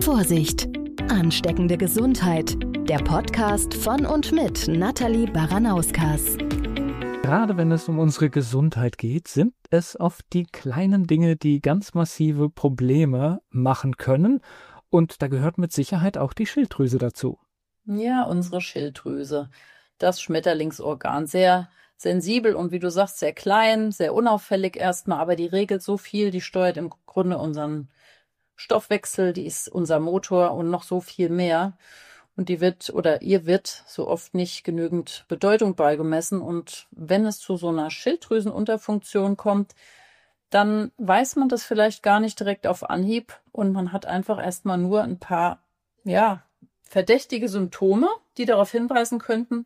Vorsicht! Ansteckende Gesundheit. Der Podcast von und mit Nathalie Baranauskas. Gerade wenn es um unsere Gesundheit geht, sind es oft die kleinen Dinge, die ganz massive Probleme machen können. Und da gehört mit Sicherheit auch die Schilddrüse dazu. Ja, unsere Schilddrüse, das Schmetterlingsorgan, sehr sensibel und wie du sagst, sehr klein, sehr unauffällig erstmal, aber die regelt so viel, die steuert im Grunde unseren Stoffwechsel, die ist unser Motor und noch so viel mehr. Und ihr wird so oft nicht genügend Bedeutung beigemessen. Und wenn es zu so einer Schilddrüsenunterfunktion kommt, dann weiß man das vielleicht gar nicht direkt auf Anhieb und man hat einfach erstmal nur ein paar, verdächtige Symptome, die darauf hinweisen könnten.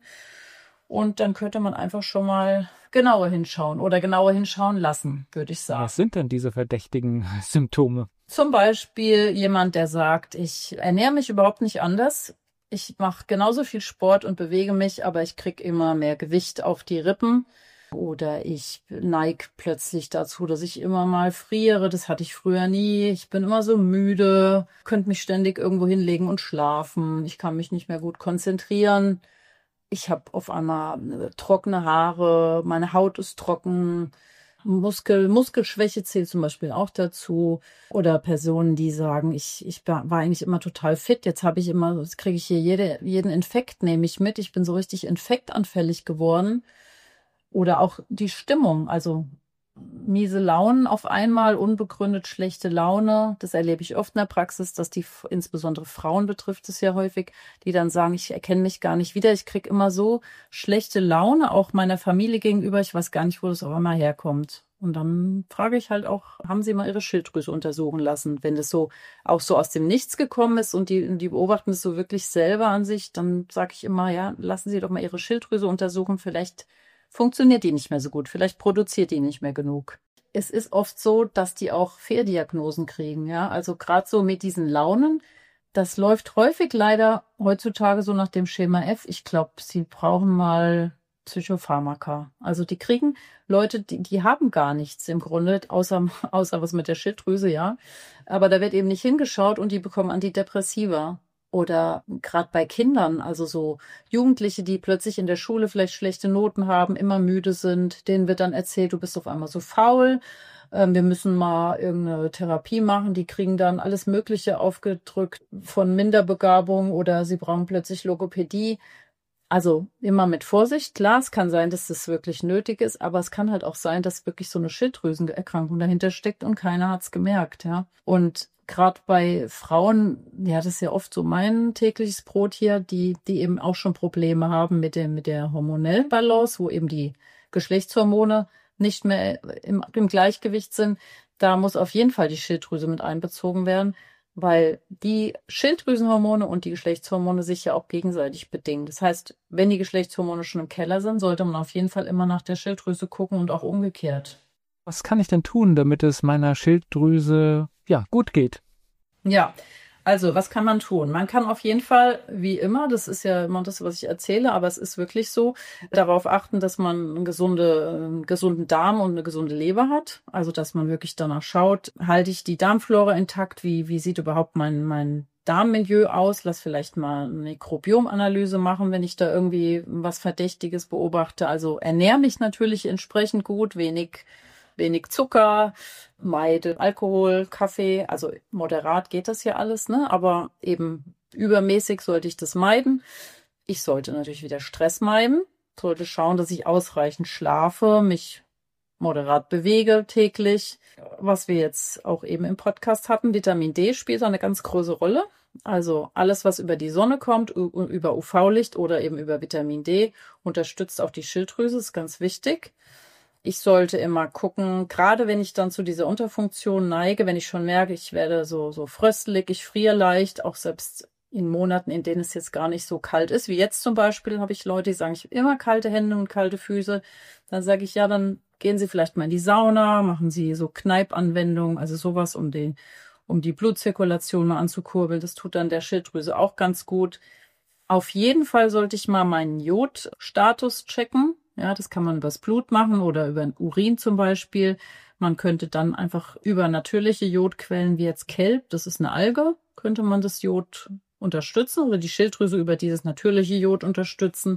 Und dann könnte man einfach schon mal genauer hinschauen oder genauer hinschauen lassen, würde ich sagen. Was sind denn diese verdächtigen Symptome? Zum Beispiel jemand, der sagt, ich ernähre mich überhaupt nicht anders. Ich mache genauso viel Sport und bewege mich, aber ich kriege immer mehr Gewicht auf die Rippen. Oder ich neige plötzlich dazu, dass ich immer mal friere. Das hatte ich früher nie. Ich bin immer so müde, könnte mich ständig irgendwo hinlegen und schlafen. Ich kann mich nicht mehr gut konzentrieren. Ich habe auf einmal trockene Haare, meine Haut ist trocken. Muskelschwäche zählt zum Beispiel auch dazu. Oder Personen, die sagen, ich war eigentlich immer total fit. Jetzt kriege ich hier jeden Infekt nehme ich mit. Ich bin so richtig infektanfällig geworden. Oder auch die Stimmung, also miese Launen auf einmal, unbegründet schlechte Laune. Das erlebe ich oft in der Praxis, dass insbesondere Frauen betrifft es ja häufig, die dann sagen, ich erkenne mich gar nicht wieder. Ich kriege immer so schlechte Laune, auch meiner Familie gegenüber. Ich weiß gar nicht, wo das auf einmal herkommt. Und dann frage ich halt auch, haben Sie mal Ihre Schilddrüse untersuchen lassen? Wenn das so auch so aus dem Nichts gekommen ist und die beobachten es so wirklich selber an sich, dann sage ich immer, ja, lassen Sie doch mal Ihre Schilddrüse untersuchen. Vielleicht funktioniert die nicht mehr so gut. Vielleicht produziert die nicht mehr genug. Es ist oft so, dass die auch Fehldiagnosen kriegen, ja. Also gerade so mit diesen Launen, das läuft häufig leider heutzutage so nach dem Schema F. Ich glaube, sie brauchen mal Psychopharmaka. Also die kriegen Leute, die haben gar nichts im Grunde, außer was mit der Schilddrüse, ja. Aber da wird eben nicht hingeschaut und die bekommen Antidepressiva. Oder gerade bei Kindern, also so Jugendliche, die plötzlich in der Schule vielleicht schlechte Noten haben, immer müde sind, denen wird dann erzählt, du bist auf einmal so faul, wir müssen mal irgendeine Therapie machen. Die kriegen dann alles Mögliche aufgedrückt von Minderbegabung oder sie brauchen plötzlich Logopädie. Also immer mit Vorsicht. Klar, es kann sein, dass das wirklich nötig ist, aber es kann halt auch sein, dass wirklich so eine Schilddrüsenerkrankung dahinter steckt und keiner hat's gemerkt, ja. Und gerade bei Frauen, ja, das ist ja oft so mein tägliches Brot hier, die eben auch schon Probleme haben mit der hormonellen Balance, wo eben die Geschlechtshormone nicht mehr im Gleichgewicht sind. Da muss auf jeden Fall die Schilddrüse mit einbezogen werden, weil die Schilddrüsenhormone und die Geschlechtshormone sich ja auch gegenseitig bedingen. Das heißt, wenn die Geschlechtshormone schon im Keller sind, sollte man auf jeden Fall immer nach der Schilddrüse gucken und auch umgekehrt. Was kann ich denn tun, damit es meiner Schilddrüse gut geht? Ja, also was kann man tun? Man kann auf jeden Fall, wie immer, das ist ja immer das, was ich erzähle, aber es ist wirklich so, darauf achten, dass man einen gesunden Darm und eine gesunde Leber hat. Also dass man wirklich danach schaut, halte ich die Darmflora intakt? Wie sieht überhaupt mein Darmmilieu aus? Lass vielleicht mal eine Mikrobiomanalyse machen, wenn ich da irgendwie was Verdächtiges beobachte. Also ernähre mich natürlich entsprechend gut, wenig Zucker, meide Alkohol, Kaffee, also moderat geht das ja alles, ne? Aber eben übermäßig sollte ich das meiden. Ich sollte natürlich wieder Stress meiden, sollte schauen, dass ich ausreichend schlafe, mich moderat bewege täglich. Was wir jetzt auch eben im Podcast hatten, Vitamin D spielt da eine ganz große Rolle. Also alles, was über die Sonne kommt, über UV-Licht oder eben über Vitamin D, unterstützt auch die Schilddrüse, ist ganz wichtig. Ich sollte immer gucken, gerade wenn ich dann zu dieser Unterfunktion neige, wenn ich schon merke, ich werde so fröstelig, ich friere leicht, auch selbst in Monaten, in denen es jetzt gar nicht so kalt ist, wie jetzt zum Beispiel, habe ich Leute, die sagen, ich habe immer kalte Hände und kalte Füße. Dann sage ich, ja, dann gehen Sie vielleicht mal in die Sauna, machen Sie so Kneipp-Anwendungen, also sowas, um die Blutzirkulation mal anzukurbeln. Das tut dann der Schilddrüse auch ganz gut. Auf jeden Fall sollte ich mal meinen Jodstatus checken. Ja, das kann man übers Blut machen oder über den Urin zum Beispiel. Man könnte dann einfach über natürliche Jodquellen wie jetzt Kelp, das ist eine Alge, könnte man das Jod unterstützen oder die Schilddrüse über dieses natürliche Jod unterstützen.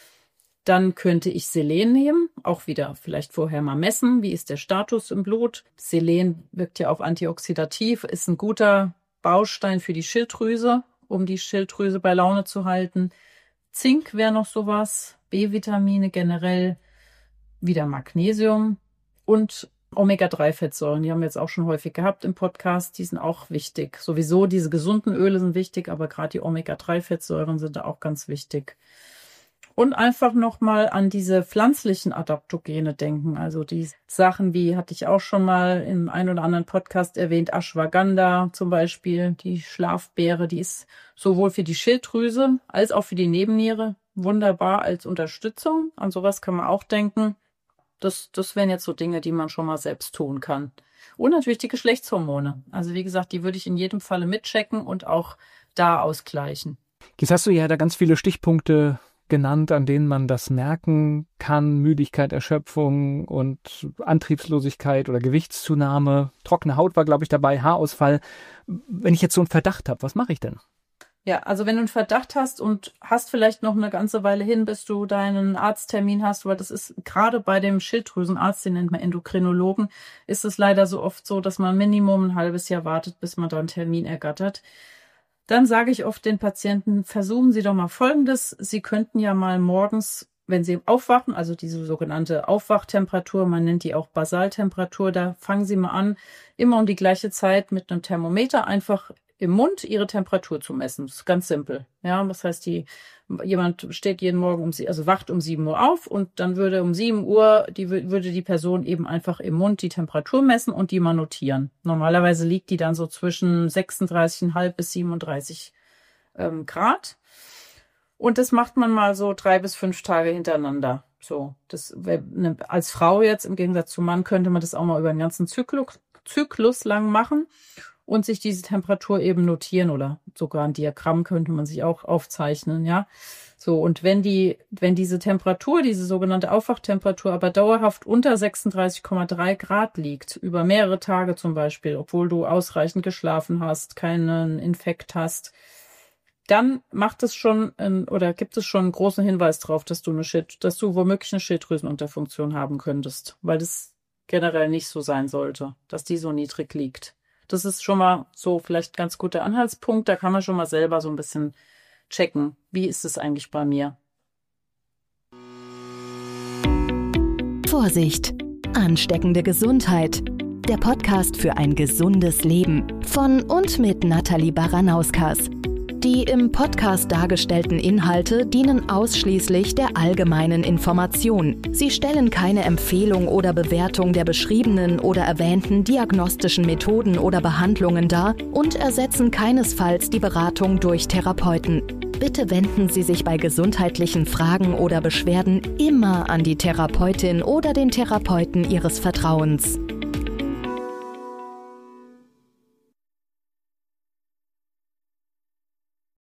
Dann könnte ich Selen nehmen, auch wieder vielleicht vorher mal messen, wie ist der Status im Blut. Selen wirkt ja auch antioxidativ, ist ein guter Baustein für die Schilddrüse, um die Schilddrüse bei Laune zu halten. Zink wäre noch sowas, B-Vitamine generell, wieder Magnesium und Omega-3-Fettsäuren. Die haben wir jetzt auch schon häufig gehabt im Podcast, die sind auch wichtig. Sowieso diese gesunden Öle sind wichtig, aber gerade die Omega-3-Fettsäuren sind da auch ganz wichtig. Und einfach nochmal an diese pflanzlichen Adaptogene denken. Also die Sachen wie, hatte ich auch schon mal im einen oder anderen Podcast erwähnt, Ashwagandha zum Beispiel, die Schlafbeere, die ist sowohl für die Schilddrüse als auch für die Nebenniere wunderbar als Unterstützung. An sowas kann man auch denken. Das wären jetzt so Dinge, die man schon mal selbst tun kann. Und natürlich die Geschlechtshormone. Also wie gesagt, die würde ich in jedem Falle mitchecken und auch da ausgleichen. Jetzt hast du ja da ganz viele Stichpunkte genannt, an denen man das merken kann. Müdigkeit, Erschöpfung und Antriebslosigkeit oder Gewichtszunahme. Trockene Haut war, glaube ich, dabei, Haarausfall. Wenn ich jetzt so einen Verdacht habe, was mache ich denn? Ja, also wenn du einen Verdacht hast und hast vielleicht noch eine ganze Weile hin, bis du deinen Arzttermin hast, weil das ist gerade bei dem Schilddrüsenarzt, den nennt man Endokrinologen, ist es leider so oft so, dass man Minimum ein halbes Jahr wartet, bis man da einen Termin ergattert. Dann sage ich oft den Patienten, versuchen Sie doch mal Folgendes. Sie könnten ja mal morgens, wenn Sie aufwachen, also diese sogenannte Aufwachtemperatur, man nennt die auch Basaltemperatur, da fangen Sie mal an, immer um die gleiche Zeit mit einem Thermometer einfach im Mund ihre Temperatur zu messen. Das ist ganz simpel. Ja, das heißt, jemand steht jeden Morgen wacht um 7 Uhr auf und dann würde um 7 Uhr, würde die Person eben einfach im Mund die Temperatur messen und die mal notieren. Normalerweise liegt die dann so zwischen 36,5 bis 37 Grad. Und das macht man mal so 3 bis 5 Tage hintereinander. So, als Frau jetzt im Gegensatz zum Mann könnte man das auch mal über den ganzen Zyklus lang machen und sich diese Temperatur eben notieren oder sogar ein Diagramm könnte man sich auch aufzeichnen, ja. So, und wenn diese Temperatur, diese sogenannte Aufwachtemperatur aber dauerhaft unter 36,3 Grad liegt, über mehrere Tage zum Beispiel, obwohl du ausreichend geschlafen hast, keinen Infekt hast, dann gibt es schon einen großen Hinweis darauf, dass du womöglich eine Schilddrüsenunterfunktion haben könntest, weil das generell nicht so sein sollte, dass die so niedrig liegt. Das ist schon mal so vielleicht ein ganz guter Anhaltspunkt. Da kann man schon mal selber so ein bisschen checken, wie ist es eigentlich bei mir. Vorsicht! Ansteckende Gesundheit. Der Podcast für ein gesundes Leben von und mit Nathalie Baranauskas. Die im Podcast dargestellten Inhalte dienen ausschließlich der allgemeinen Information. Sie stellen keine Empfehlung oder Bewertung der beschriebenen oder erwähnten diagnostischen Methoden oder Behandlungen dar und ersetzen keinesfalls die Beratung durch Therapeuten. Bitte wenden Sie sich bei gesundheitlichen Fragen oder Beschwerden immer an die Therapeutin oder den Therapeuten Ihres Vertrauens.